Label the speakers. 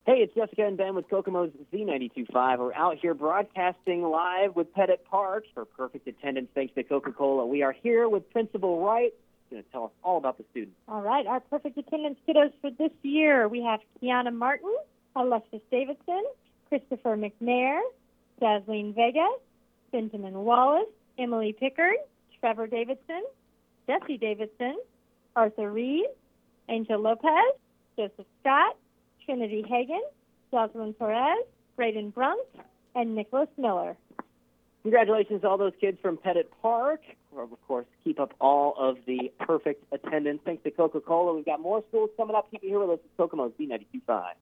Speaker 1: Hey, it's Jessica and Ben with Kokomo's Z92.5. We're out here broadcasting live with Pettit Park for perfect attendance thanks to Coca-Cola. We are here with Principal Wright. She's going to tell us all about the students.
Speaker 2: All right, our perfect attendance kiddos for this year, we have Kiana Martin, Alexis Davidson, Christopher McNair, Jasleen Vega, Benjamin Wallace, Emily Pickard, Trevor Davidson, Jesse Davidson, Arthur Reed, Angel Lopez, Joseph Scott, Trinity Hagan, Jocelyn Torres, Braden Brunk, and Nicholas Miller.
Speaker 1: Congratulations to all those kids from Pettit Park. Of course, keep up all of the perfect attendance thanks to Coca-Cola. We've got more schools coming up. Keep it here with us at Kokomo's Z92.5.